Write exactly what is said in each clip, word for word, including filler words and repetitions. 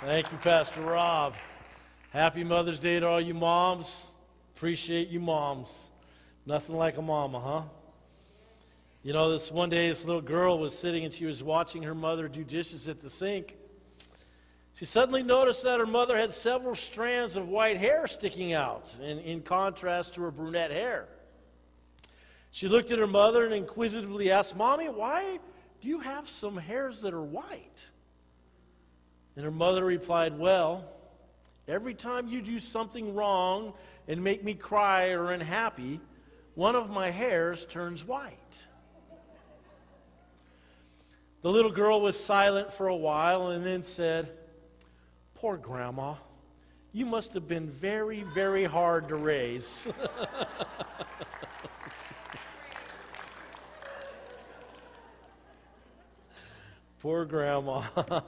Thank you, Pastor Rob. Happy Mother's Day to all you moms. Appreciate you moms. Nothing like a mama, huh? You know, this one day, this little girl was sitting and she was watching her mother do dishes at the sink. She suddenly noticed that her mother had several strands of white hair sticking out, in, in contrast to her brunette hair. She looked at her mother and inquisitively asked, "Mommy, why do you have some hairs that are white?" And her mother replied, "Well, every time you do something wrong and make me cry or unhappy, one of my hairs turns white." The little girl was silent for a while and then said, "Poor Grandma, you must have been very, very hard to raise." Poor Grandma.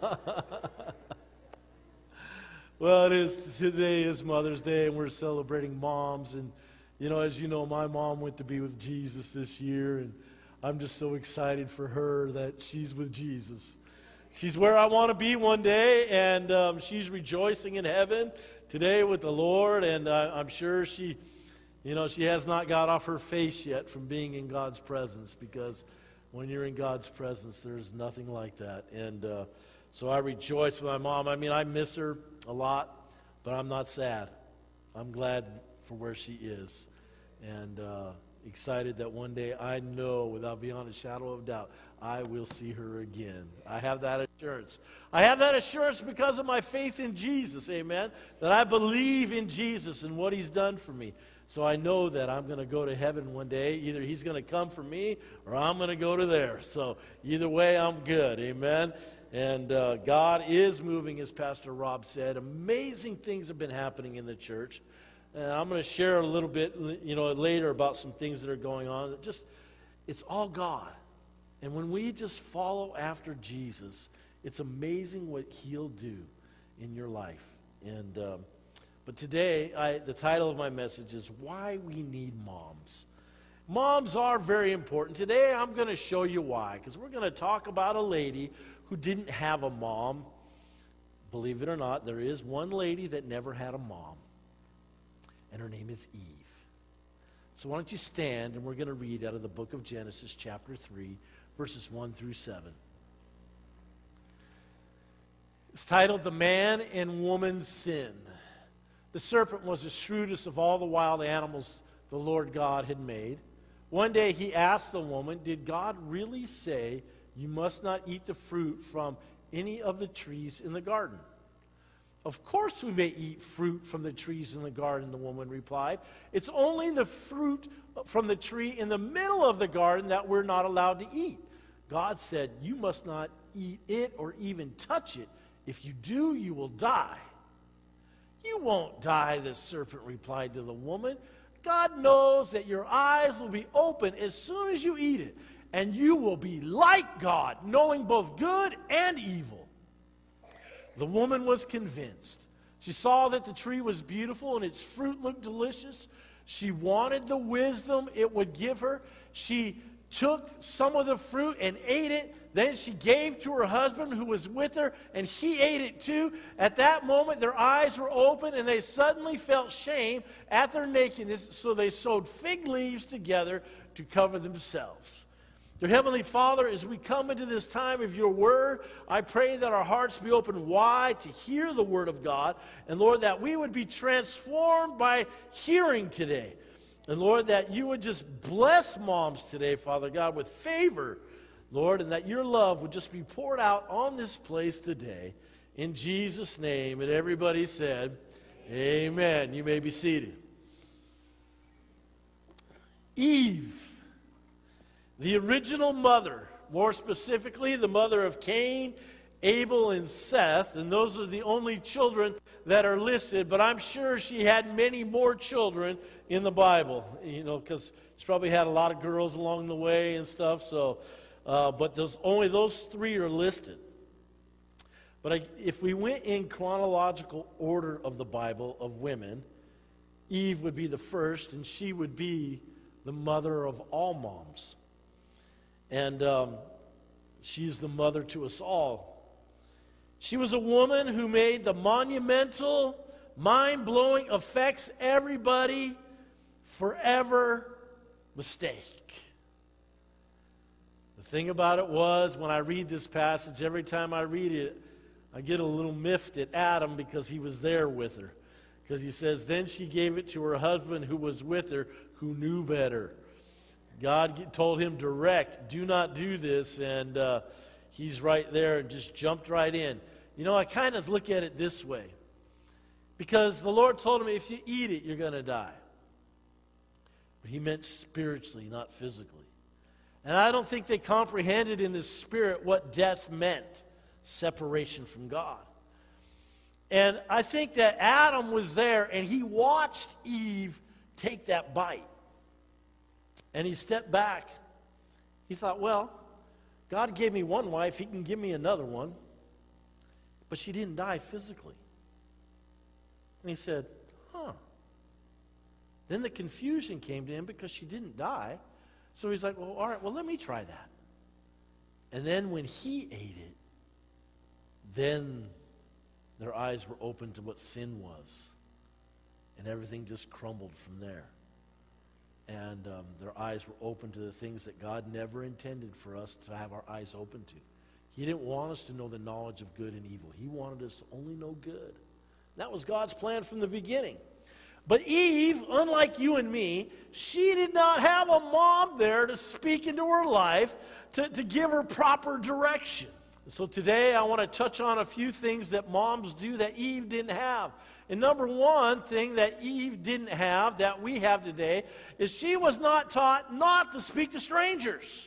Well, it is, today is Mother's Day, and we're celebrating moms. And, you know, as you know, my mom went to be with Jesus this year, and I'm just so excited for her that she's with Jesus. She's where I want to be one day, and um, she's rejoicing in heaven today with the Lord, and uh, I'm sure she, you know, she has not got off her face yet from being in God's presence, because when you're in God's presence, there's nothing like that. And uh, so I rejoice with my mom. I mean, I miss her a lot, but I'm not sad. I'm glad for where she is, and uh, excited that one day, I know without beyond a shadow of doubt, I will see her again. I have that assurance. I have that assurance because of my faith in Jesus, amen, that I believe in Jesus and what he's done for me. So I know that I'm going to go to heaven one day. Either he's going to come for me or I'm going to go to there. So either way, I'm good, amen. And uh, God is moving, as Pastor Rob said. Amazing things have been happening in the church. And I'm going to share a little bit, you know, later about some things that are going on. Just, it's all God. And when we just follow after Jesus, it's amazing what he'll do in your life. And um, but today, I, the title of my message is Why We Need Moms. Moms are very important. Today, I'm going to show you why, because we're going to talk about a lady who didn't have a mom. Believe it or not, there is one lady that never had a mom, and her name is Eve. So why don't you stand, and we're going to read out of the book of Genesis, chapter three, verses one through seven. It's titled, The Man and Woman's Sin. The serpent was the shrewdest of all the wild animals the Lord God had made. One day he asked the woman, "Did God really say you must not eat the fruit from any of the trees in the garden?" "Of course we may eat fruit from the trees in the garden," the woman replied. "It's only the fruit from the tree in the middle of the garden that we're not allowed to eat. God said you must not eat it or even touch it. If you do, you will die." "You won't die," the serpent replied to the woman. "God knows that your eyes will be open as soon as you eat it, and you will be like God, knowing both good and evil." The woman was convinced. She saw that the tree was beautiful and its fruit looked delicious. She wanted the wisdom it would give her. She took some of the fruit and ate it. Then she gave to her husband who was with her, and he ate it too. At that moment, their eyes were open, and they suddenly felt shame at their nakedness, so they sewed fig leaves together to cover themselves. Dear Heavenly Father, as we come into this time of your word, I pray that our hearts be open wide to hear the word of God, and Lord, that we would be transformed by hearing today. And Lord, that you would just bless moms today, Father God, with favor, Lord, and that your love would just be poured out on this place today. In Jesus' name, and everybody said, amen. You may be seated. Eve, the original mother, more specifically the mother of Cain, Abel, and Seth, and those are the only children that are listed, but I'm sure she had many more children in the Bible, you know, because she probably had a lot of girls along the way and stuff, so, uh, but those, only those three are listed. But I, if we went in chronological order of the Bible of women, Eve would be the first, and she would be the mother of all moms. And um, she's the mother to us all. She was a woman who made the monumental, mind-blowing, affects everybody forever mistake. The thing about it was, when I read this passage, every time I read it, I get a little miffed at Adam because he was there with her. Because he says, then she gave it to her husband who was with her, who knew better. God told him direct, do not do this, and uh, he's right there and just jumped right in. You know, I kind of look at it this way. Because the Lord told him, if you eat it, you're going to die. But he meant spiritually, not physically. And I don't think they comprehended in the spirit what death meant. Separation from God. And I think that Adam was there and he watched Eve take that bite. And he stepped back. He thought, well, God gave me one wife, he can give me another one. But she didn't die physically. And he said, huh. Then the confusion came to him because she didn't die. So he's like, well, all right, well, let me try that. And then when he ate it, then their eyes were open to what sin was. And everything just crumbled from there. And um, their eyes were open to the things that God never intended for us to have our eyes open to. He didn't want us to know the knowledge of good and evil. He wanted us to only know good. That was God's plan from the beginning. But Eve, unlike you and me, she did not have a mom there to speak into her life, to, to give her proper direction. So today I want to touch on a few things that moms do that Eve didn't have. And number one thing that Eve didn't have, that we have today, is she was not taught not to speak to strangers.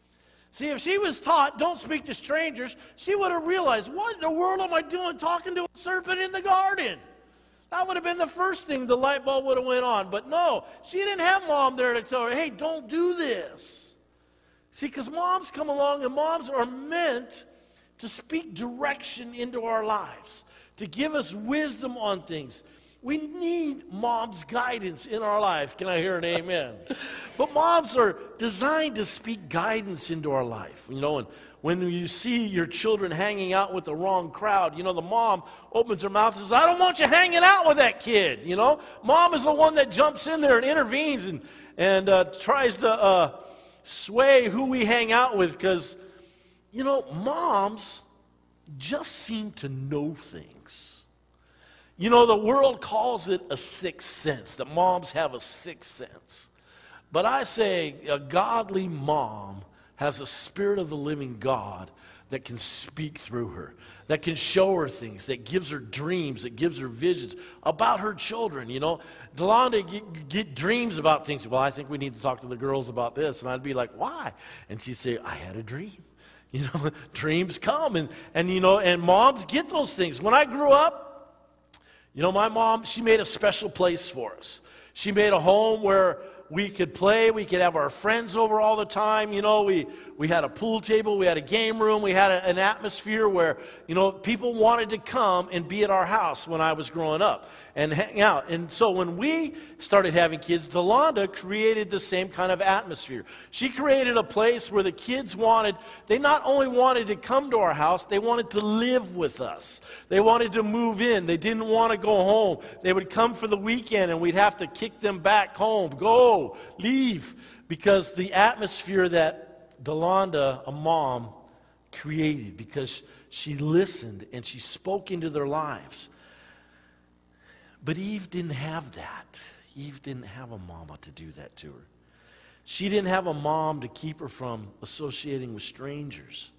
See, if she was taught don't speak to strangers, she would have realized, what in the world am I doing talking to a serpent in the garden? That would have been the first thing the light bulb would have went on. But no, she didn't have mom there to tell her, hey, don't do this. See, because moms come along and moms are meant to speak direction into our lives, to give us wisdom on things. We need mom's guidance in our life. Can I hear an amen? But moms are designed to speak guidance into our life. You know, and when you see your children hanging out with the wrong crowd, you know, the mom opens her mouth and says, I don't want you hanging out with that kid, you know. Mom is the one that jumps in there and intervenes and, and uh, tries to uh, sway who we hang out with because, you know, moms just seem to know things. You know, the world calls it a sixth sense, that moms have a sixth sense. But I say a godly mom has a spirit of the living God that can speak through her, that can show her things, that gives her dreams, that gives her visions about her children, you know. Delonda get, get dreams about things. Well, I think we need to talk to the girls about this. And I'd be like, why? And she'd say, I had a dream. You know, dreams come, and, and, you know, and moms get those things. When I grew up, you know, my mom, she made a special place for us. She made a home where we could play, we could have our friends over all the time. You know, we, we had a pool table, we had a game room, we had a, an atmosphere where, you know, people wanted to come and be at our house when I was growing up and hang out. And so when we started having kids, Delonda created the same kind of atmosphere. She created a place where the kids wanted, they not only wanted to come to our house, they wanted to live with us. They wanted to move in. They didn't want to go home. They would come for the weekend and we'd have to kick them back home. Go, leave. Because the atmosphere that Delonda, a mom, created, because she listened and she spoke into their lives. But Eve didn't have that. Eve didn't have a mama to do that to her. She didn't have a mom to keep her from associating with strangers.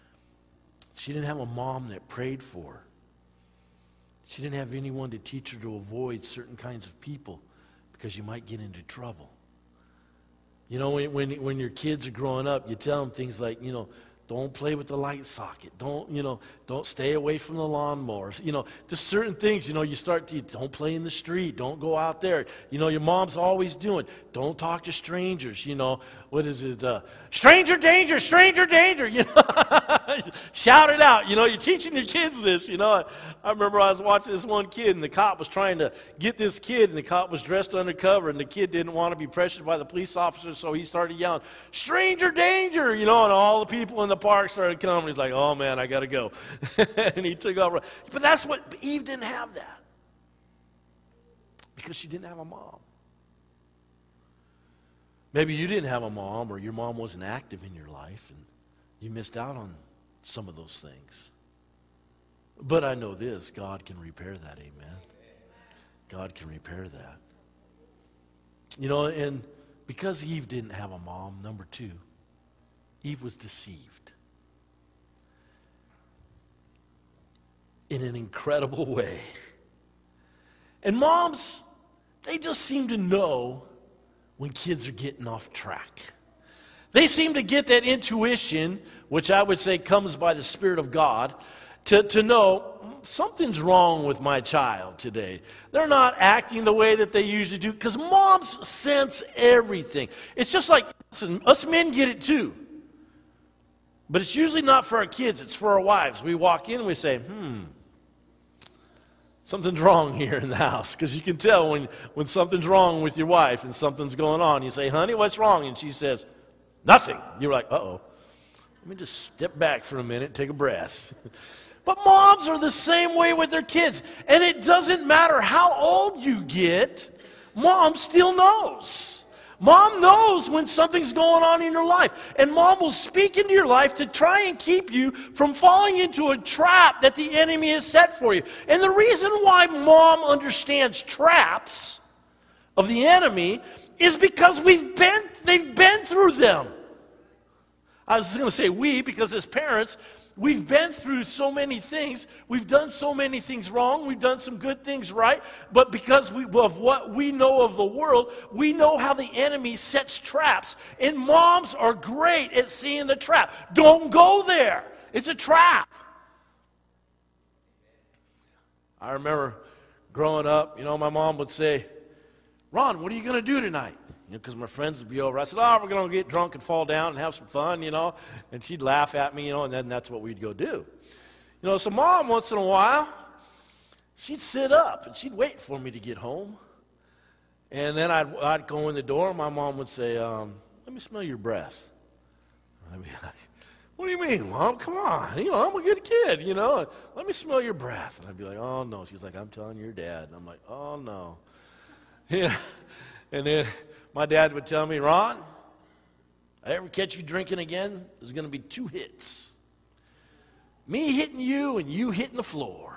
She didn't have a mom that prayed for her. She didn't have anyone to teach her to avoid certain kinds of people because you might get into trouble. You know, when, when, when your kids are growing up, you tell them things like, you know, don't play with the light socket. Don't, you know, don't stay away from the lawnmowers. You know, just certain things, you know, you start to, don't play in the street. Don't go out there. You know, your mom's always doing, don't talk to strangers, you know. what is it? Uh, stranger danger, stranger danger. You know, shout it out. You know, you're teaching your kids this. You know, I, I remember I was watching this one kid, and the cop was trying to get this kid, and the cop was dressed undercover, and the kid didn't want to be pressured by the police officer, so he started yelling, stranger danger, you know, and all the people in the park started coming. He's like, oh man, I got to go. And he took off. But that's what, Eve didn't have that. Because she didn't have a mom. Maybe you didn't have a mom, or your mom wasn't active in your life, and you missed out on some of those things. But I know this, God can repair that, amen. God can repair that. You know, and because Eve didn't have a mom, number two, Eve was deceived in an incredible way. And moms, they just seem to know when kids are getting off track. They seem to get that intuition, which I would say comes by the Spirit of God, to, to know something's wrong with my child today. They're not acting the way that they usually do, because moms sense everything. It's just like, listen, us men get it too. But it's usually not for our kids, it's for our wives. We walk in and we say, hmm, something's wrong here in the house, because you can tell when, when something's wrong with your wife and something's going on. You say, honey, what's wrong? And she says, nothing. You're like, uh-oh. Let me just step back for a minute, take a breath. But moms are the same way with their kids. And it doesn't matter how old you get, mom still knows. Mom knows when something's going on in your life. And mom will speak into your life to try and keep you from falling into a trap that the enemy has set for you. And the reason why mom understands traps of the enemy is because we've been, they've been through them. I was going to say we, because as parents, we've been through so many things. We've done so many things wrong. We've done some good things right. But because we, of what we know of the world, we know how the enemy sets traps. And moms are great at seeing the trap. Don't go there. It's a trap. I remember growing up, you know, my mom would say, Ron, what are you going to do tonight? Because my friends would be over. I said, oh, we're going to get drunk and fall down and have some fun, you know. And she'd laugh at me, you know, and then that's what we'd go do. You know, so mom, once in a while, she'd sit up and she'd wait for me to get home. And then I'd, I'd go in the door and my mom would say, um, let me smell your breath. I'd be like, what do you mean, Mom? Come on. You know, I'm a good kid, you know. Let me smell your breath. And I'd be like, oh, no. She's like, I'm telling your dad. And I'm like, oh, no. Yeah. And then my dad would tell me, Ron, if I ever catch you drinking again, there's going to be two hits. Me hitting you and you hitting the floor.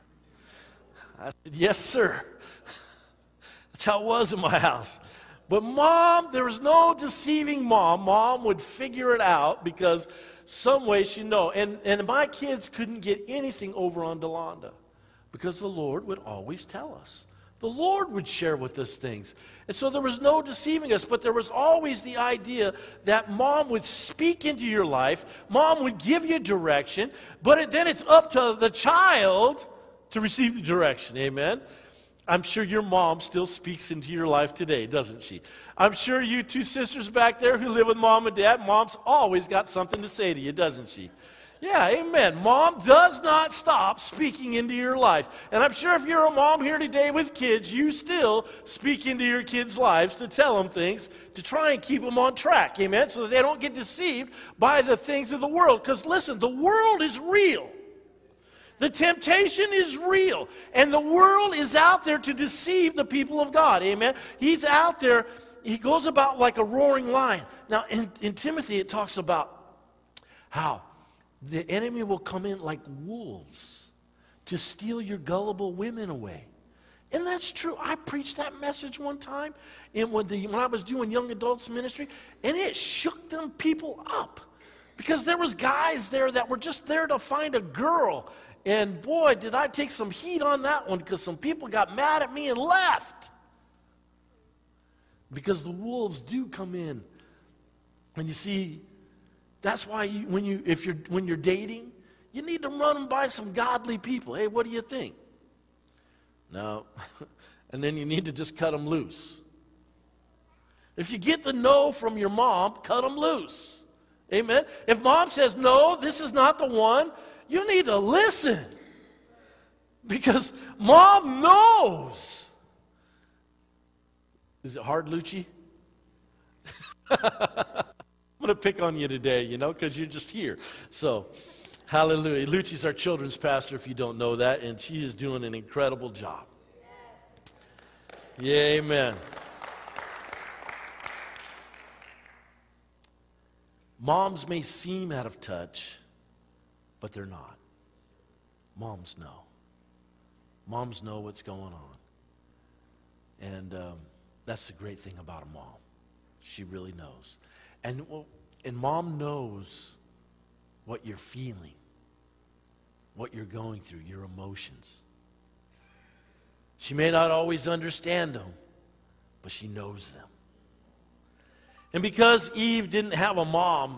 I said, yes, sir. That's how it was in my house. But mom, there was no deceiving mom. Mom would figure it out because some way she'd know. And, and my kids couldn't get anything over on Delonda because the Lord would always tell us. The Lord would share with us things. And so there was no deceiving us, but there was always the idea that mom would speak into your life, mom would give you direction, but it, then it's up to the child to receive the direction, amen? I'm sure your mom still speaks into your life today, doesn't she? I'm sure you two sisters back there who live with mom and dad, mom's always got something to say to you, doesn't she? Yeah, amen. Mom does not stop speaking into your life. And I'm sure if you're a mom here today with kids, you still speak into your kids' lives to tell them things, to try and keep them on track, amen, so that they don't get deceived by the things of the world. Because listen, the world is real. The temptation is real. And the world is out there to deceive the people of God, amen. He's out there. He goes about like a roaring lion. Now, in, in Timothy, it talks about how the enemy will come in like wolves to steal your gullible women away. And that's true. I preached that message one time in when, the, when I was doing young adults ministry, and it shook them people up. Because there was guys there that were just there to find a girl. And boy, did I take some heat on that one because some people got mad at me and left. Because the wolves do come in. And you see, that's why you, when you if you're when you're dating, you need to run them by some godly people. Hey, what do you think? No. And then you need to just cut them loose. If you get the no from your mom, cut them loose. Amen? If mom says, no, this is not the one, you need to listen. Because mom knows. Is it hard, Lucci? I'm going to pick on you today, you know, because you're just here. So, hallelujah. Lucci's our children's pastor, if you don't know that, and she is doing an incredible job. Yeah, amen. Moms may seem out of touch, but they're not. Moms know. Moms know what's going on. And um, that's the great thing about a mom. She really knows. And, and mom knows what you're feeling, what you're going through, your emotions. She may not always understand them, but she knows them. And because Eve didn't have a mom,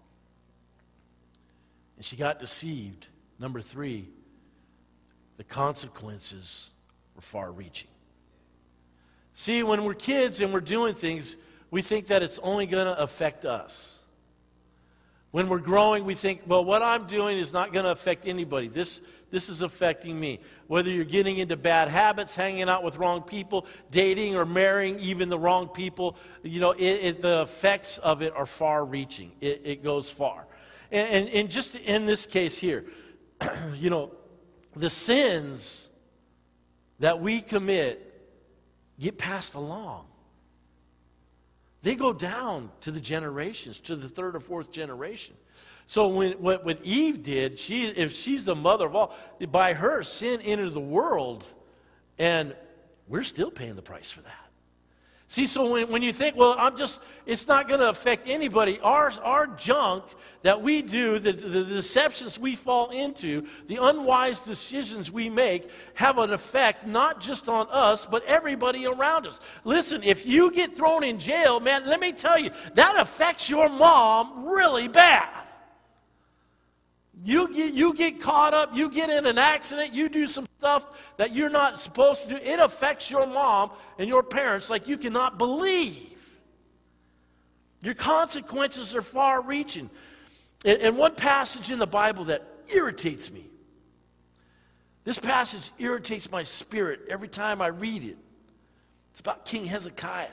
and she got deceived, number three, the consequences were far-reaching. See, when we're kids and we're doing things, we think that it's only going to affect us. When we're growing, we think, well, what I'm doing is not going to affect anybody. This, this is affecting me. Whether you're getting into bad habits, hanging out with wrong people, dating or marrying even the wrong people, you know, it, it, the effects of it are far-reaching. It, it goes far. And, and, and just in this case here, you know, the sins that we commit get passed along. They go down to the generations, to the third or fourth generation. So when, what, what Eve did, she, if she's the mother of all, by her, sin entered the world, and we're still paying the price for that. See, so when, when you think, well, I'm just, it's not going to affect anybody, our, our junk that we do, the, the, the deceptions we fall into, the unwise decisions we make, have an effect not just on us, but everybody around us. Listen, if you get thrown in jail, man, let me tell you, that affects your mom really bad. You, you, you get caught up, you get in an accident, you do some stuff that you're not supposed to do. It affects your mom and your parents like you cannot believe. Your consequences are far-reaching. And, and one passage in the Bible that irritates me, this passage irritates my spirit every time I read it. It's about King Hezekiah.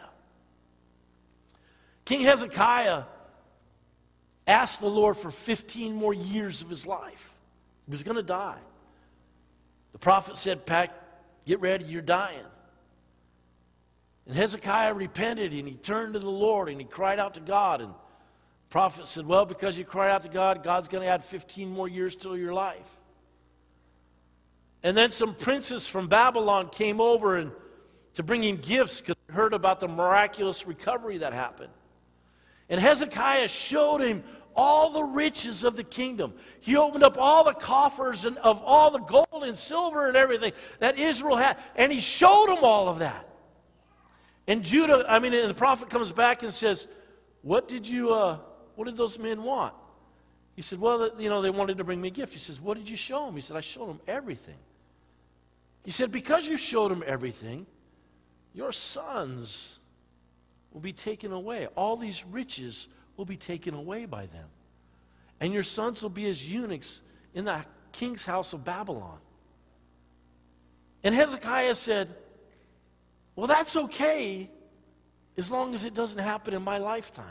King Hezekiah asked the Lord for fifteen more years of his life. He was going to die. The prophet said, Pack, get ready, you're dying. And Hezekiah repented, and he turned to the Lord, and he cried out to God. And the prophet said, well, because you cried out to God, God's going to add fifteen more years to your life. And then some princes from Babylon came over and to bring him gifts because they heard about the miraculous recovery that happened. And Hezekiah showed him all the riches of the kingdom. He opened up all the coffers and of all the gold and silver and everything that Israel had. And he showed him all of that. And Judah, I mean, and the prophet comes back and says, what did you, uh, what did those men want? He said, well, you know, they wanted to bring me a gift. He says, what did you show them? He said, I showed them everything. He said, because you showed them everything, your sons will be taken away. All these riches will be taken away by them. And your sons will be as eunuchs in the king's house of Babylon. And Hezekiah said, well, that's okay as long as it doesn't happen in my lifetime.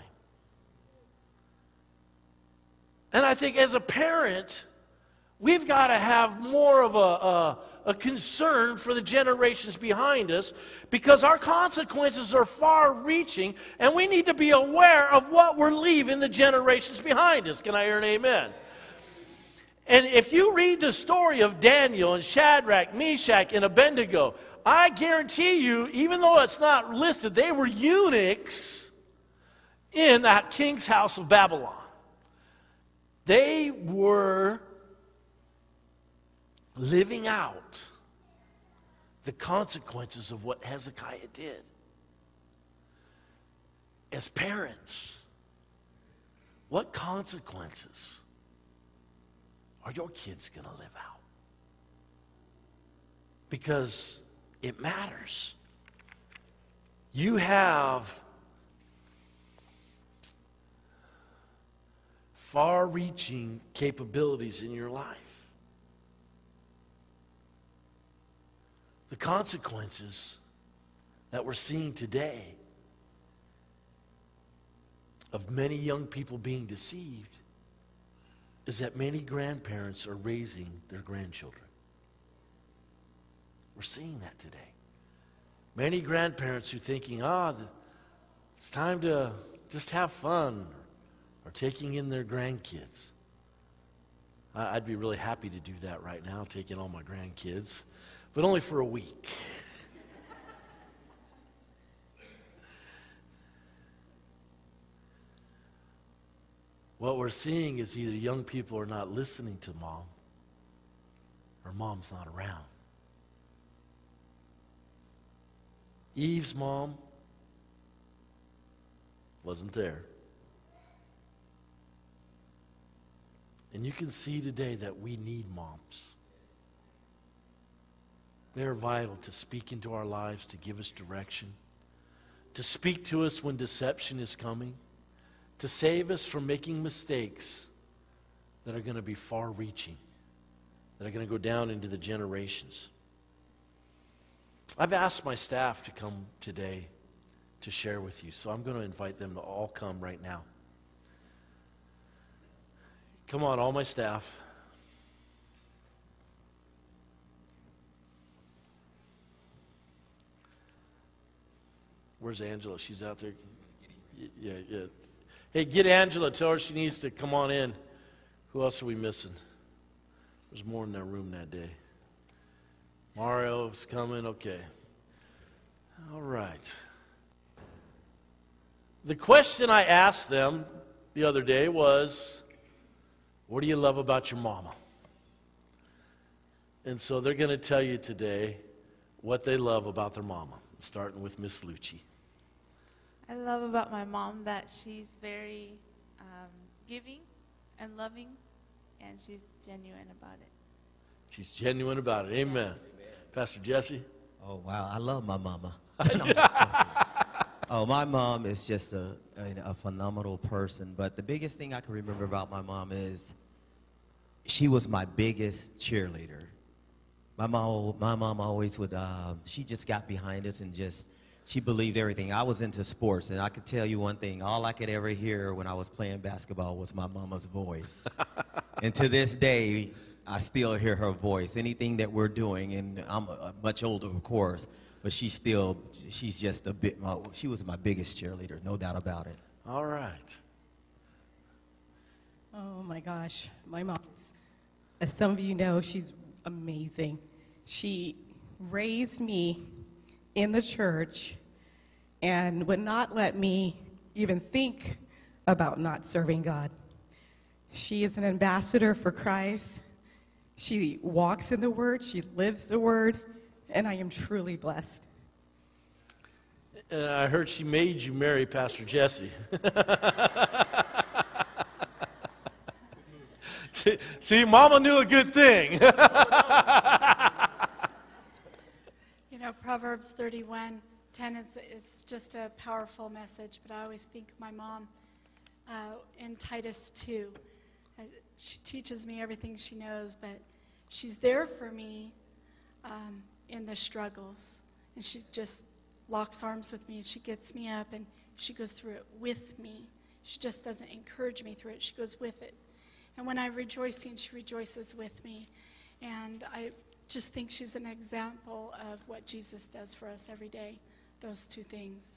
And I think as a parent, we've got to have more of a, a, a concern for the generations behind us because our consequences are far-reaching and we need to be aware of what we're leaving the generations behind us. Can I hear an amen? And if you read the story of Daniel and Shadrach, Meshach, and Abednego, I guarantee you, even though it's not listed, they were eunuchs in that king's house of Babylon. They were living out the consequences of what Hezekiah did. As parents, what consequences are your kids going to live out? Because it matters. You have far-reaching capabilities in your life. The consequences that we're seeing today of many young people being deceived is that many grandparents are raising their grandchildren. We're seeing that today. Many grandparents who are thinking, ah, it's time to just have fun, are taking in their grandkids. I'd be really happy to do that right now, take in all my grandkids, but only for a week. What we're seeing is either young people are not listening to mom, or mom's not around. Eve's mom wasn't there. And you can see today that we need moms. They're vital to speak into our lives, to give us direction, to speak to us when deception is coming, to save us from making mistakes that are going to be far-reaching, that are going to go down into the generations. I've asked my staff to come today to share with you, so I'm going to invite them to all come right now. Come on, all my staff. Where's Angela? She's out there. Yeah, yeah. Hey, get Angela. Tell her she needs to come on in. Who else are we missing? There's more in that room that day. Mario's coming. Okay. All right. The question I asked them the other day was, what do you love about your mama? And so they're going to tell you today what they love about their mama, starting with Miss Lucci. I love about my mom that she's very um, giving and loving, and she's genuine about it. She's genuine about it. Amen. Amen. Pastor Jesse? Oh, wow. I love my mama. Oh, my mom is just a, a, a phenomenal person. But the biggest thing I can remember about my mom is she was my biggest cheerleader. My mom, my mom always would, uh, she just got behind us and just, she believed everything. I was into sports, and I could tell you one thing. All I could ever hear when I was playing basketball was my mama's voice. And to this day, I still hear her voice. Anything that we're doing, and I'm uh, much older, of course, but she's still, she's just a bit, uh, she was my biggest cheerleader, no doubt about it. All right. Oh, my gosh. My mom, as some of you know, she's amazing. She raised me in the church and would not let me even think about not serving God. She is an ambassador for Christ. She walks in the Word. She lives the Word. And I am truly blessed. And I heard she made you marry Pastor Jesse. See, Mama knew a good thing. You know, Proverbs thirty-one ten is, is just a powerful message, but I always think of my mom uh, in Titus two. Uh, she teaches me everything she knows, but she's there for me um, in the struggles. And she just locks arms with me, and she gets me up, and she goes through it with me. She just doesn't encourage me through it. She goes with it. And when I'm rejoicing, she rejoices with me. And I just think she's an example of what Jesus does for us every day, those two things.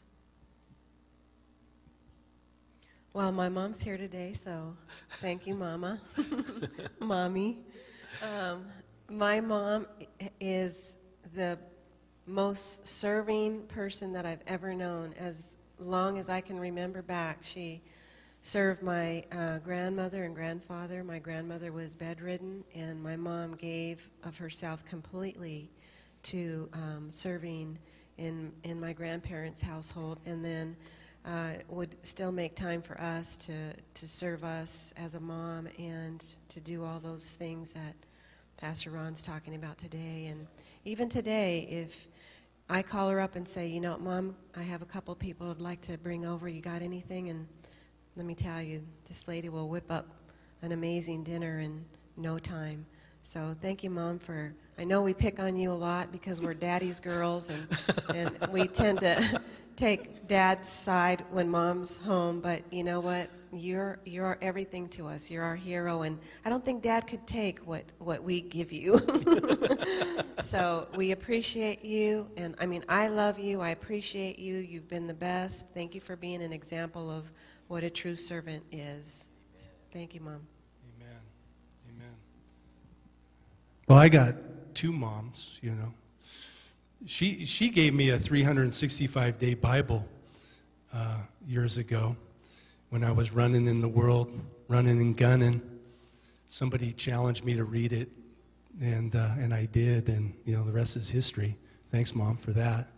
Well, my mom's here today, so thank you, Mama. Mommy. Um, my mom is the most serving person that I've ever known. As long as I can remember back, she served my uh, grandmother and grandfather. My grandmother was bedridden, and my mom gave of herself completely to um, serving in in my grandparents' household, and then uh, would still make time for us to, to serve us as a mom and to do all those things that Pastor Ron's talking about today. And even today, if I call her up and say, you know, Mom, I have a couple people I'd like to bring over. You got anything? And let me tell you, this lady will whip up an amazing dinner in no time. So thank you, Mom, for, I know we pick on you a lot because we're daddy's girls, and, and we tend to take Dad's side when Mom's home, but you know what? You're, you're everything to us. You're our hero, and I don't think Dad could take what, what we give you. So we appreciate you, and I mean, I love you. I appreciate you. You've been the best. Thank you for being an example of what a true servant is. Thank you, Mom. Amen. Amen. Well, I got two moms, you know. She, she gave me a three hundred sixty-five day Bible uh, years ago when I was running in the world, running and gunning. Somebody challenged me to read it, and, uh, and I did, and, you know, the rest is history. Thanks, Mom, for that.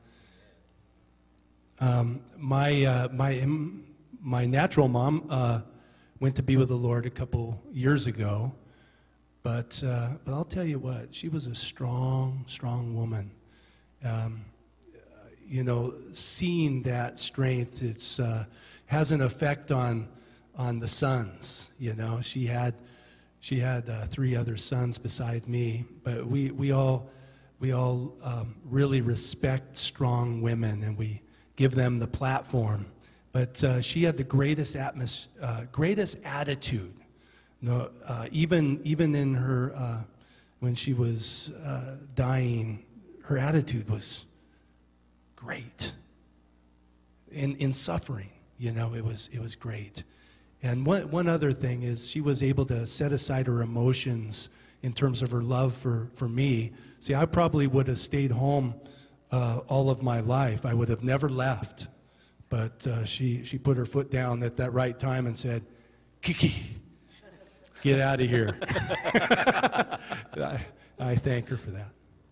Um, my, uh, my, my natural mom uh, went to be with the Lord a couple years ago, but, uh, but I'll tell you what, she was a strong, strong woman. Um, you know, seeing that strength, it's uh, has an effect on on the sons. You know, she had she had uh, three other sons beside me, but we we all we all um, really respect strong women, and we give them the platform. But uh, she had the greatest atmos- uh, greatest attitude. No, uh, even even in her uh, when she was uh, dying. Her attitude was great. In in suffering, you know, it was it was great. And one one other thing is she was able to set aside her emotions in terms of her love for, for me. See, I probably would have stayed home uh, all of my life. I would have never left. But uh, she, she put her foot down at that right time and said, Kiki, get out of here. I, I thank her for that.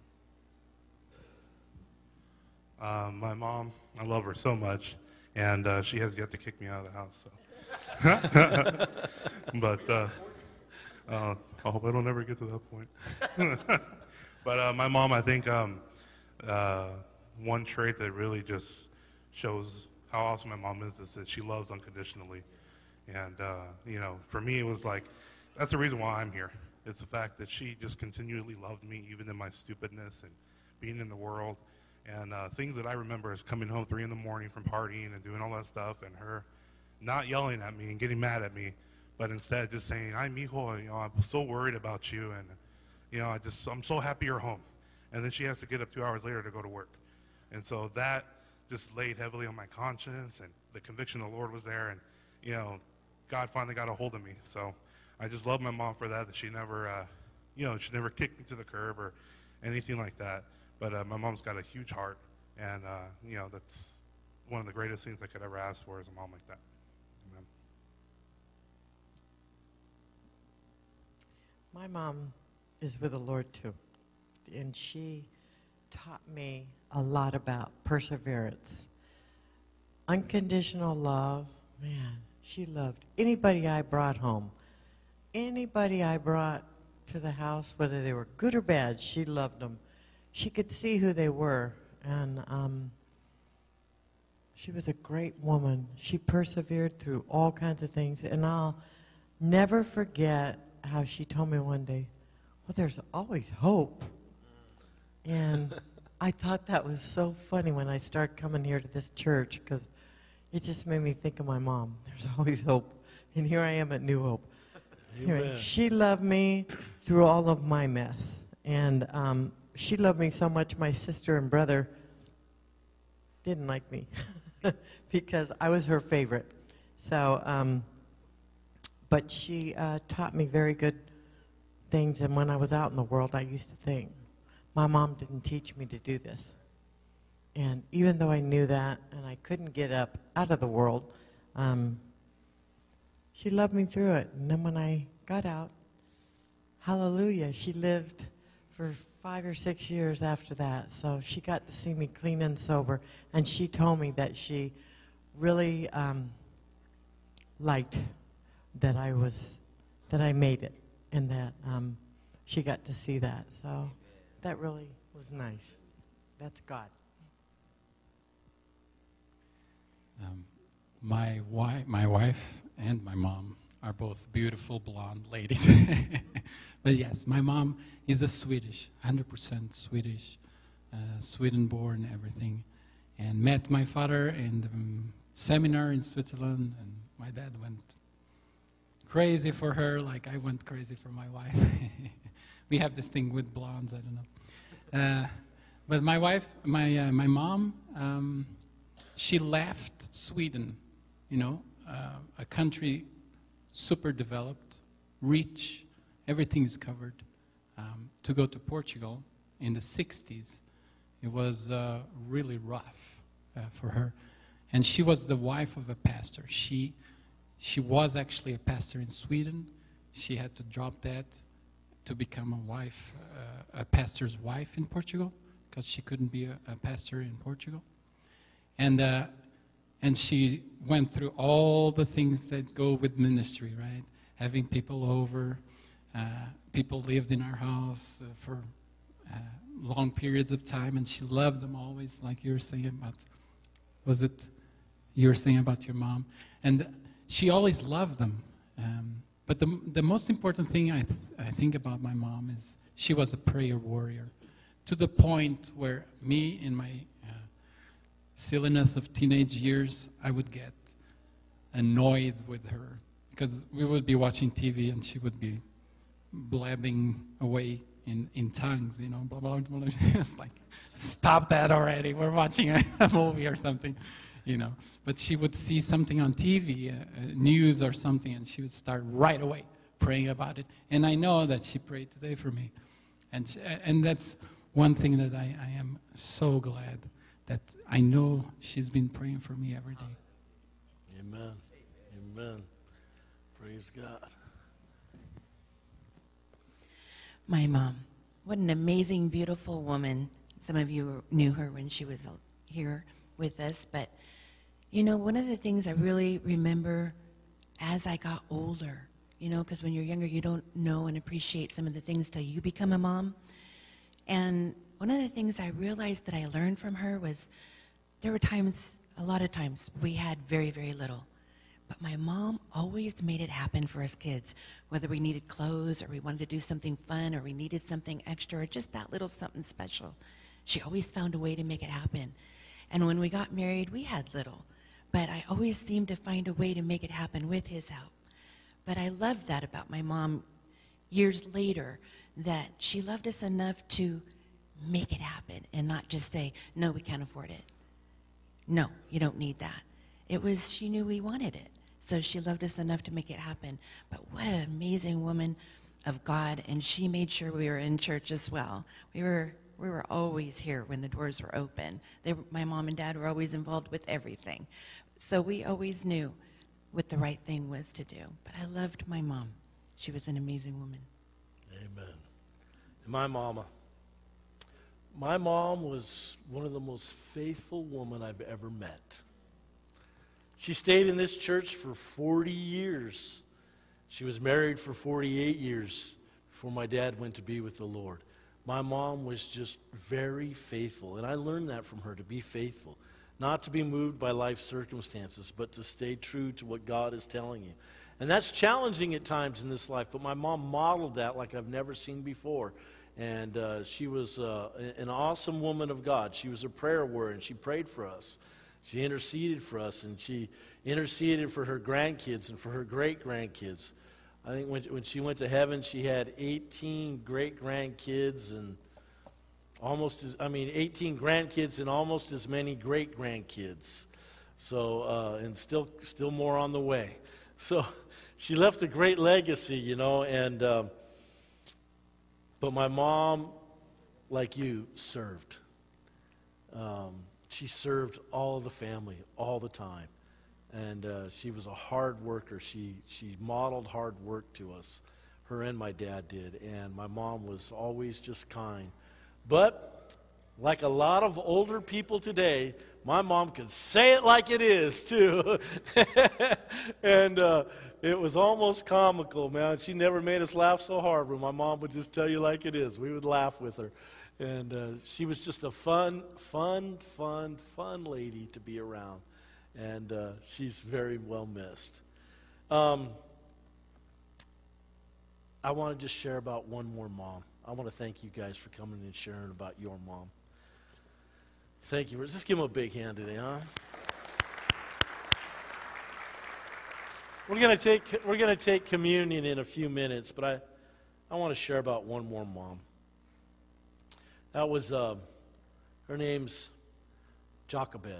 Uh, my mom, I love her so much, and uh, she has yet to kick me out of the house. So. but uh, uh, I hope I don't ever get to that point. But uh, my mom, I think um, uh, one trait that really just shows how awesome my mom is is that she loves unconditionally. And, uh, you know, for me, it was like, that's the reason why I'm here. It's the fact that she just continually loved me, even in my stupidness and being in the world. And uh, things that I remember is coming home three in the morning from partying and doing all that stuff, and her not yelling at me and getting mad at me, but instead just saying, "Ay, mijo, you know, I'm so worried about you, and you know, I just I'm so happy you're home." And then she has to get up two hours later to go to work, and so that just laid heavily on my conscience, and the conviction of the Lord was there, and you know, God finally got a hold of me. So I just love my mom for that. That she never, uh, you know, she never kicked me to the curb or anything like that. But uh, my mom's got a huge heart, and, uh, you know, that's one of the greatest things I could ever ask for is a mom like that. Amen. My mom is with the Lord, too, and she taught me a lot about perseverance. Unconditional love, man, she loved anybody I brought home. Anybody I brought to the house, whether they were good or bad, she loved them. She could see who they were, and um, she was a great woman. She persevered through all kinds of things, and I'll never forget how she told me one day, well, there's always hope. And I thought that was so funny when I started coming here to this church, because it just made me think of my mom. There's always hope, and here I am at New Hope. Anyway, she loved me through all of my mess, and um, she loved me so much my sister and brother didn't like me because I was her favorite. So, um, but she uh, taught me very good things, and when I was out in the world, I used to think, my mom didn't teach me to do this. And even though I knew that, and I couldn't get up out of the world, um, she loved me through it. And then when I got out, hallelujah, she lived for five or six years after that. So she got to see me clean and sober. And she told me that she really um, liked that I was, that I made it. And that um, she got to see that. So that really was nice. That's God. Um, my, wi- my wife and my mom are both beautiful blonde ladies. But yes, my mom is a Swedish, one hundred percent Swedish, uh, Sweden-born, everything. And met my father in the um, seminar in Switzerland, and my dad went crazy for her, like I went crazy for my wife. We have this thing with blondes, I don't know. Uh, but my wife, my uh, my mom, um, she left Sweden, you know, uh, a country super developed, rich, everything is covered, um, to go to Portugal in the sixties. It was uh, really rough uh, for her. And she was the wife of a pastor. She, she was actually a pastor in Sweden. She had to drop that to become a wife, uh, a pastor's wife in Portugal, because she couldn't be a, a pastor in Portugal. And, uh, and she went through all the things that go with ministry, right? Having people over. Uh, people lived in our house uh, for uh, long periods of time, and she loved them always, like you were saying about, was it you were saying about your mom? And she always loved them. Um, but the, the most important thing I, th I think about my mom is she was a prayer warrior, to the point where me, in my uh, silliness of teenage years, I would get annoyed with her, because we would be watching T V and she would be blabbing away in, in tongues, you know, blah, blah, blah, blah. It's like, stop that already, we're watching a, a movie or something, you know. But she would see something on T V, uh, uh, news or something, and she would start right away praying about it. And I know that she prayed today for me. And, she, and that's one thing that I, I am so glad that I know she's been praying for me every day. Amen. Amen. Praise God. My mom. What an amazing, beautiful woman. Some of you knew her when she was here with us. But, you know, one of the things I really remember as I got older, you know, because when you're younger, you don't know and appreciate some of the things till you become a mom. And one of the things I realized that I learned from her was there were times, a lot of times, we had very, very little. But my mom always made it happen for us kids, whether we needed clothes or we wanted to do something fun or we needed something extra or just that little something special. She always found a way to make it happen. And when we got married, we had little. But I always seemed to find a way to make it happen with his help. But I loved that about my mom years later, that she loved us enough to make it happen and not just say, no, we can't afford it. No, you don't need that. It was, she knew we wanted it. So she loved us enough to make it happen. But what an amazing woman of God, and she made sure we were in church as well. We were we were always here when the doors were open. They, my mom and dad were always involved with everything. So we always knew what the right thing was to do. But I loved my mom. She was an amazing woman. Amen. And my mama. My mom was one of the most faithful women I've ever met. She stayed in this church for forty years. She was married for forty-eight years before my dad went to be with the Lord. My mom was just very faithful, and I learned that from her, to be faithful. Not to be moved by life circumstances, but to stay true to what God is telling you. And that's challenging at times in this life, but my mom modeled that like I've never seen before. And uh, she was uh, an awesome woman of God. She was a prayer warrior, and she prayed for us. She interceded for us, and she interceded for her grandkids and for her great-grandkids. I think when, when she went to heaven, she had eighteen great-grandkids and almost, as, I mean, eighteen grandkids and almost as many great-grandkids. So, uh, and still, still more on the way. So she left a great legacy, you know, and, um, but my mom, like you, served. Um, She served all of the family all the time. And uh, she was a hard worker. She, she modeled hard work to us. Her and my dad did. And my mom was always just kind. But like a lot of older people today, my mom could say it like it is, too. And uh, it was almost comical, man. She never made us laugh so hard, but my mom would just tell you like it is. We would laugh with her. And uh, she was just a fun, fun, fun, fun lady to be around. And uh, she's very well missed. Um, I want to just share about one more mom. I want to thank you guys for coming and sharing about your mom. Thank you. Let's just give them a big hand today, huh? We're going to take we're going to take communion in a few minutes, but I I want to share about one more mom. That was uh, her name's Jochebed,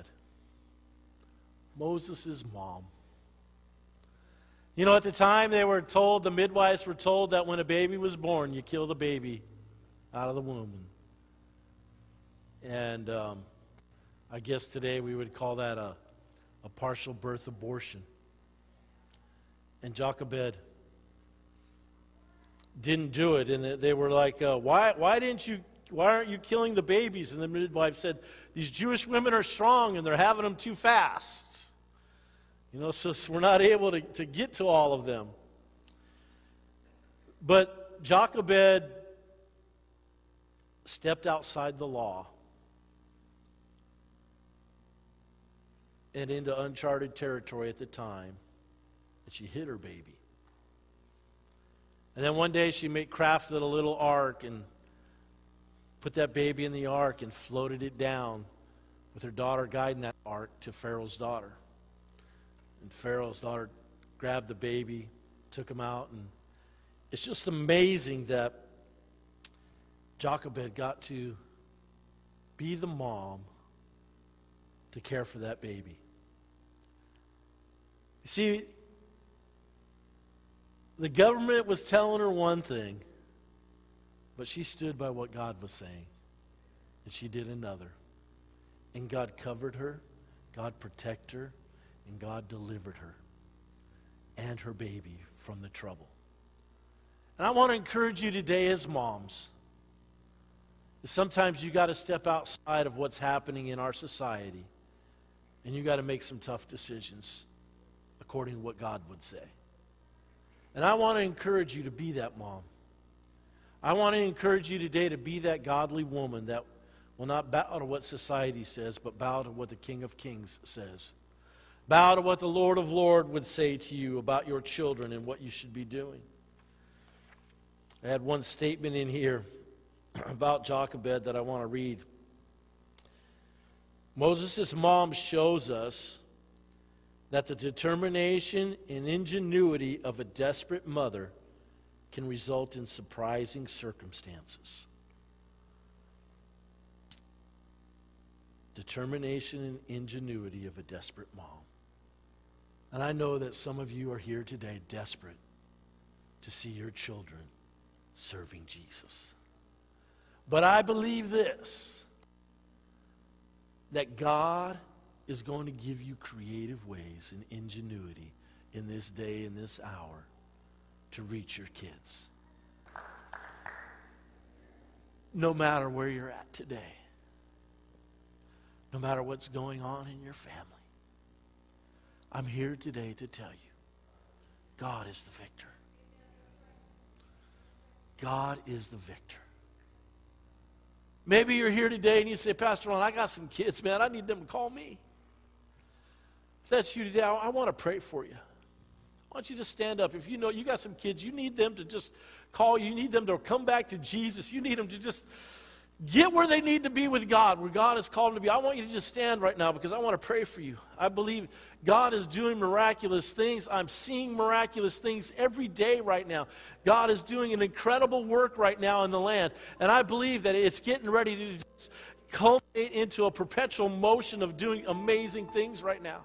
Moses' mom. You know, at the time they were told, the midwives were told that when a baby was born, you kill the baby out of the womb. And um, I guess today we would call that a, a partial birth abortion. And Jochebed didn't do it, and they were like, uh, "Why? Why didn't you? Why aren't you killing the babies?" And the midwife said, "These Jewish women are strong, and they're having them too fast. You know, so, so we're not able to, to get to all of them." But Jochebed stepped outside the law and into uncharted territory at the time. And she hid her baby. And then one day she made, crafted a little ark and put that baby in the ark and floated it down with her daughter guiding that ark to Pharaoh's daughter. And Pharaoh's daughter grabbed the baby, took him out, and it's just amazing that Jochebed got to be the mom to care for that baby. You see, the government was telling her one thing, but she stood by what God was saying, and she did another. And God covered her, God protected her, and God delivered her and her baby from the trouble. And I want to encourage you today as moms, that sometimes you got to step outside of what's happening in our society, and you got to make some tough decisions according to what God would say. And I want to encourage you to be that mom. I want to encourage you today to be that godly woman that will not bow to what society says, but bow to what the King of Kings says. Bow to what the Lord of Lords would say to you about your children and what you should be doing. I had one statement in here about Jochebed that I want to read. Moses' mom shows us that the determination and ingenuity of a desperate mother can result in surprising circumstances. Determination and ingenuity of a desperate mom. And I know that some of you are here today desperate to see your children serving Jesus. But I believe this, that God is going to give you creative ways and ingenuity in this day, in this hour, to reach your kids. No matter where you're at today. No matter what's going on in your family. I'm here today to tell you, God is the victor. God is the victor. Maybe you're here today and you say, Pastor Ron, I got some kids, man. I need them to call me. If that's you today, I, I want to pray for you. I want you to stand up. If you know you got some kids, you need them to just call you. You need them to come back to Jesus. You need them to just get where they need to be with God, where God has called them to be. I want you to just stand right now because I want to pray for you. I believe God is doing miraculous things. I'm seeing miraculous things every day right now. God is doing an incredible work right now in the land. And I believe that it's getting ready to just culminate into a perpetual motion of doing amazing things right now.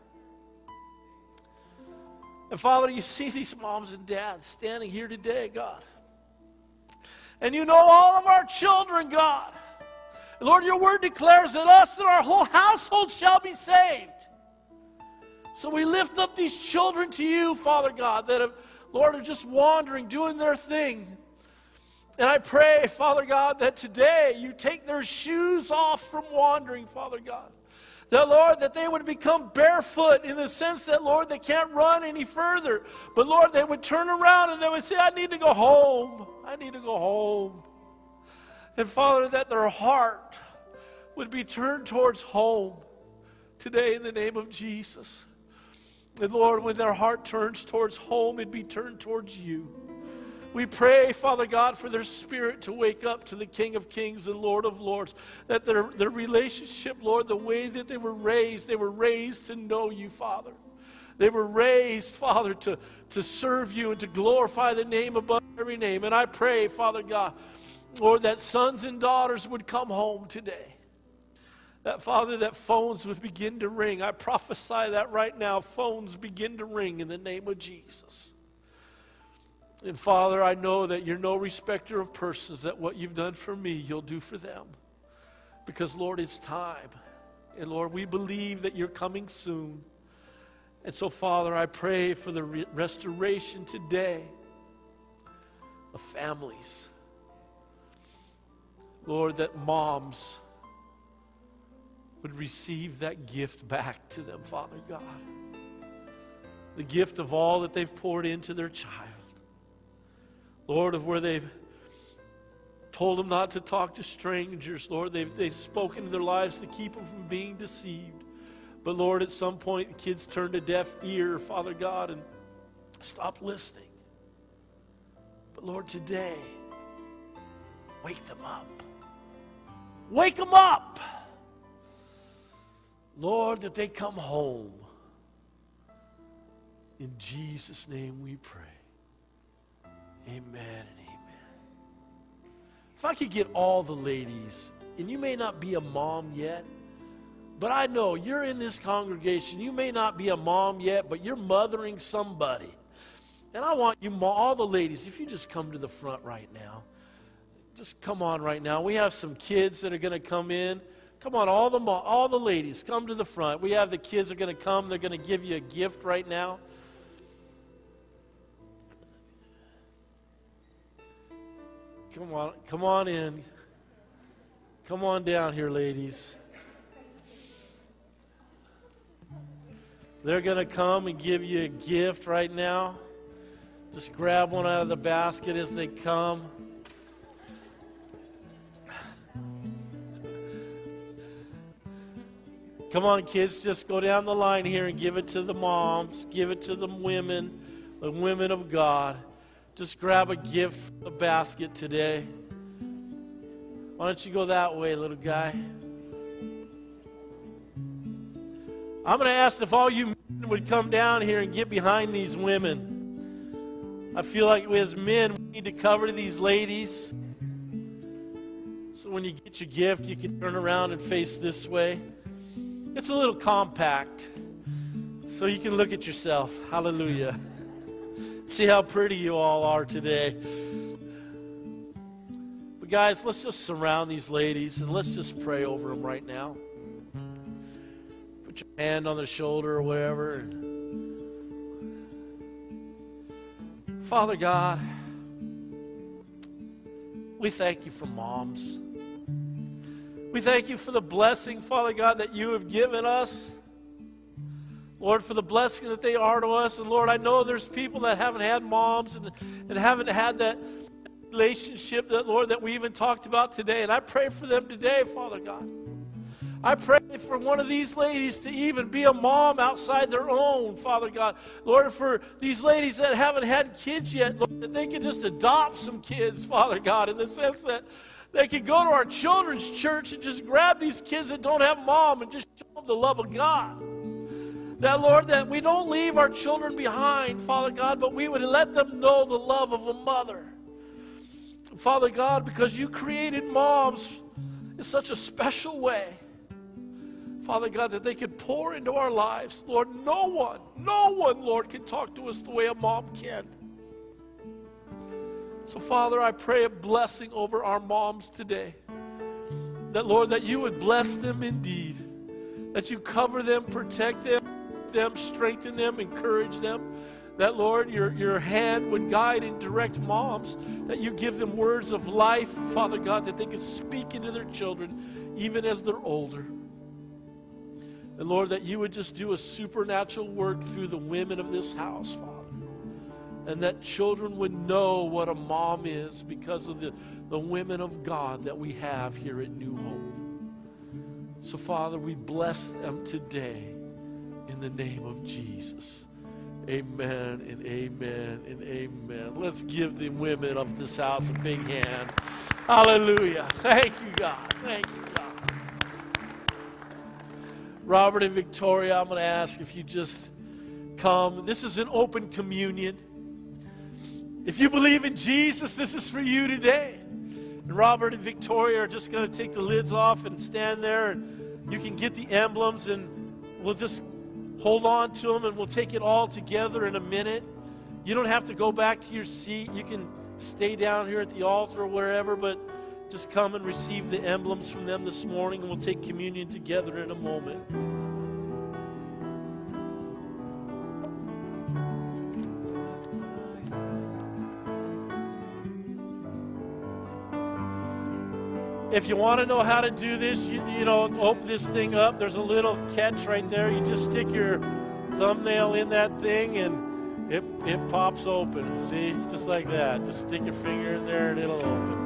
And Father, you see these moms and dads standing here today, God. And you know all of our children, God. And Lord, your word declares that us and our whole household shall be saved. So we lift up these children to you, Father God, that have, Lord, are just wandering, doing their thing. And I pray, Father God, that today you take their shoes off from wandering, Father God. That, Lord, that they would become barefoot in the sense that, Lord, they can't run any further. But, Lord, they would turn around and they would say, I need to go home. I need to go home. And, Father, that their heart would be turned towards home today in the name of Jesus. And, Lord, when their heart turns towards home, it'd be turned towards you. We pray, Father God, for their spirit to wake up to the King of Kings and Lord of Lords. That their, their relationship, Lord, the way that they were raised, they were raised to know you, Father. They were raised, Father, to, to serve you and to glorify the name above every name. And I pray, Father God, Lord, that sons and daughters would come home today. That, Father, that phones would begin to ring. I prophesy that right now. Phones begin to ring in the name of Jesus. And, Father, I know that you're no respecter of persons, that what you've done for me, you'll do for them. Because, Lord, it's time. And, Lord, we believe that you're coming soon. And so, Father, I pray for the re- restoration today of families. Lord, that moms would receive that gift back to them, Father God. The gift of all that they've poured into their child. Lord, of where they've told them not to talk to strangers. Lord, they've, they've spoken to their lives to keep them from being deceived. But Lord, at some point, the kids turned a deaf ear, Father God, and stopped listening. But Lord, today, wake them up. Wake them up! Lord, that they come home. In Jesus' name we pray. Amen and amen. If I could get all the ladies, and you may not be a mom yet, but I know you're in this congregation. You may not be a mom yet, but you're mothering somebody. And I want you, all the ladies, if you just come to the front right now. Just come on right now. We have some kids that are going to come in. Come on, all the all the ladies, come to the front. We have the kids that are going to come. They're going to give you a gift right now. Come on, come on in. Come on down here, ladies. They're going to come and give you a gift right now. Just grab one out of the basket as they come. Come on, kids, just go down the line here and give it to the moms. Give it to the women, the women of God. Just grab a gift from the basket today. Why don't you go that way, little guy? I'm going to ask if all you men would come down here and get behind these women. I feel like as men, we need to cover these ladies. So when you get your gift, you can turn around and face this way. It's a little compact, so you can look at yourself. Hallelujah. See how pretty you all are today. But guys, let's just surround these ladies and let's just pray over them right now. Put your hand on their shoulder or whatever. Father God, we thank you for moms. We thank you for the blessing, Father God, that you have given us. Lord, for the blessing that they are to us. And Lord, I know there's people that haven't had moms and, and haven't had that relationship that, Lord, that we even talked about today. And I pray for them today, Father God. I pray for one of these ladies to even be a mom outside their own, Father God. Lord, for these ladies that haven't had kids yet, Lord, that they can just adopt some kids, Father God, in the sense that they could go to our children's church and just grab these kids that don't have mom and just show them the love of God. That, Lord, that we don't leave our children behind, Father God, but we would let them know the love of a mother. Father God, because you created moms in such a special way, Father God, that they could pour into our lives. Lord, no one, no one, Lord, can talk to us the way a mom can. So, Father, I pray a blessing over our moms today. That, Lord, that you would bless them indeed. That you cover them, protect them, them, strengthen them, encourage them. That, Lord, your, your hand would guide and direct moms. That you give them words of life, Father God, that they can speak into their children even as they're older. And, Lord, that you would just do a supernatural work through the women of this house, Father. And that children would know what a mom is because of the, the women of God that we have here at New Hope. So, Father, we bless them today in the name of Jesus. Amen and amen and amen. Let's give the women of this house a big hand. Hallelujah. Thank you, God. Thank you, God. Robert and Victoria, I'm going to ask if you just come. This is an open communion. If you believe in Jesus, this is for you today. And Robert and Victoria are just going to take the lids off and stand there, and you can get the emblems, and we'll just hold on to them, and we'll take it all together in a minute. You don't have to go back to your seat. You can stay down here at the altar or wherever, but just come and receive the emblems from them this morning, and we'll take communion together in a moment. If you want to know how to do this, you, you know, open this thing up. There's a little catch right there. You just stick your thumbnail in that thing, and it, it pops open. See? Just like that. Just stick your finger in there, and it'll open.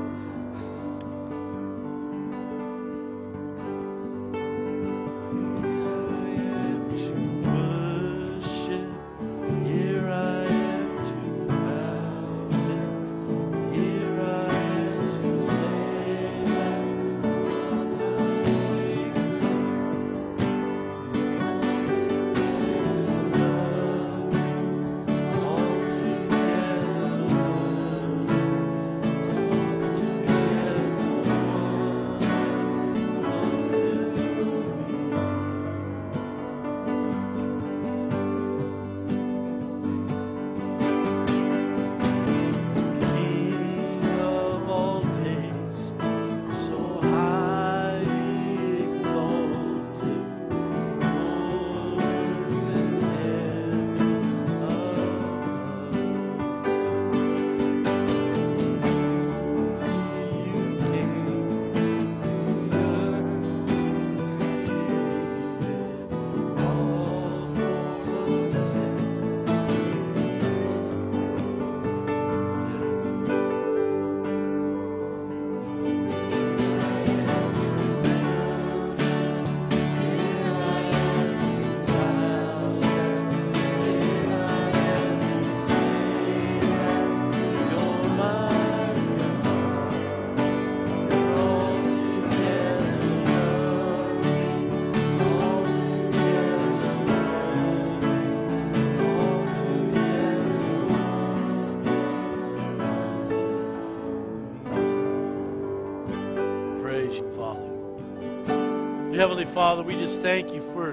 Heavenly Father, we just thank you for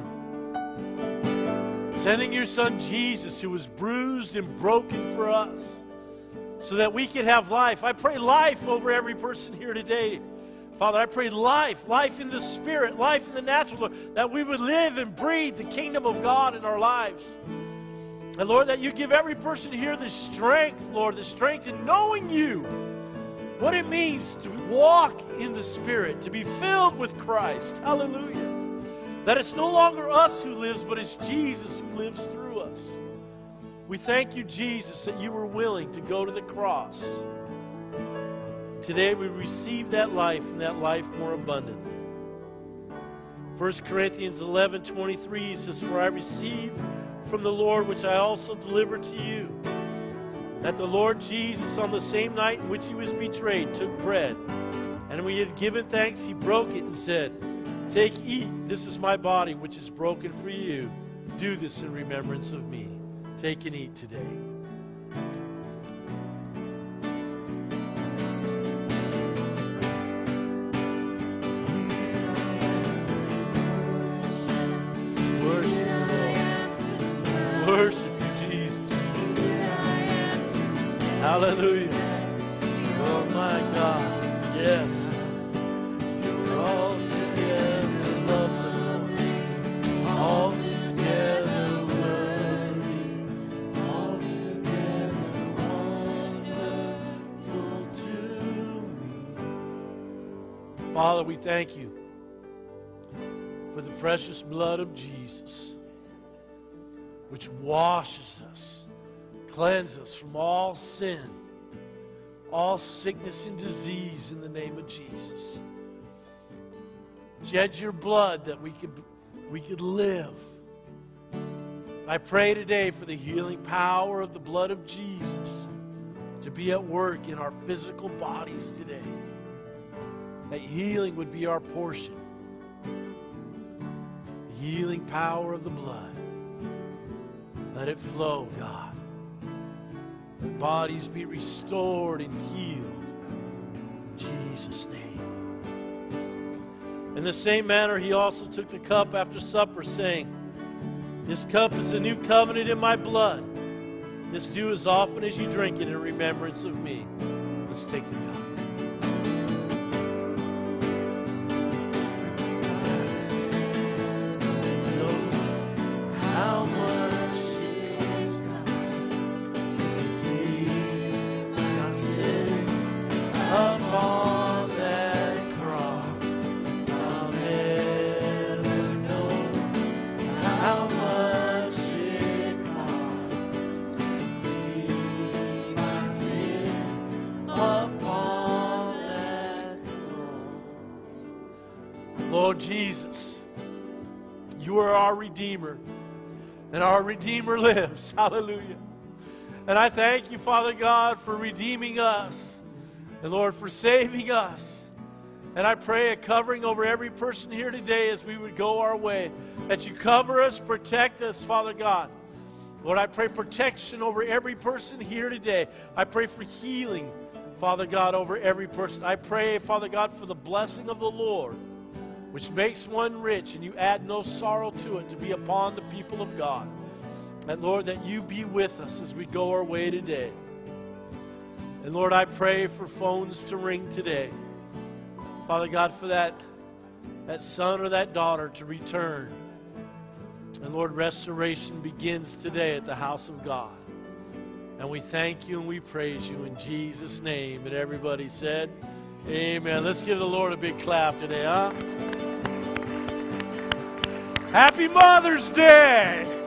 sending your Son Jesus, who was bruised and broken for us, so that we could have life. I pray life over every person here today. Father, I pray life, life in the Spirit, life in the natural, Lord, that we would live and breathe the kingdom of God in our lives. And Lord, that you give every person here the strength, Lord, the strength in knowing you, what it means to walk in the Spirit, to be filled with Christ. Hallelujah. That it's no longer us who lives, but it's Jesus who lives through us. We thank you, Jesus, that you were willing to go to the cross. Today we receive that life, and that life more abundantly. First Corinthians eleven twenty-three says, "For I received from the Lord which I also delivered to you, that the Lord Jesus, on the same night in which he was betrayed, took bread. And when he had given thanks, he broke it and said, 'Take, eat, this is my body, which is broken for you. Do this in remembrance of me.'" Take and eat today. Worship, worship you, Jesus. Hallelujah. Oh my God. Yes. You're all together lovely, all together worthy, all together wonderful to me. Father, we thank you for the precious blood of Jesus, which washes us, cleanses us from all sin, all sickness and disease in the name of Jesus. Shed your blood that we could, we could live. I pray today for the healing power of the blood of Jesus to be at work in our physical bodies today. That healing would be our portion. The healing power of the blood. Let it flow, God. Let bodies be restored and healed. In Jesus' name. In the same manner, he also took the cup after supper, saying, "This cup is the new covenant in my blood. This do as often as you drink it in remembrance of me." Let's take the cup. How much it cost to see my sin upon that cross. I'll never know how much it cost to see my sin upon that cross. Lord Jesus, you are our Redeemer. And our Redeemer lives. Hallelujah. And I thank you, Father God, for redeeming us. And Lord, for saving us. And I pray a covering over every person here today as we would go our way. That you cover us, protect us, Father God. Lord, I pray protection over every person here today. I pray for healing, Father God, over every person. I pray, Father God, for the blessing of the Lord, which makes one rich, and you add no sorrow to it, to be upon the people of God. And Lord, that you be with us as we go our way today. And Lord, I pray for phones to ring today. Father God, for that, that son or that daughter to return. And Lord, restoration begins today at the house of God. And we thank you and we praise you in Jesus' name. And everybody said, amen. Let's give the Lord a big clap today, huh? Happy Mother's Day!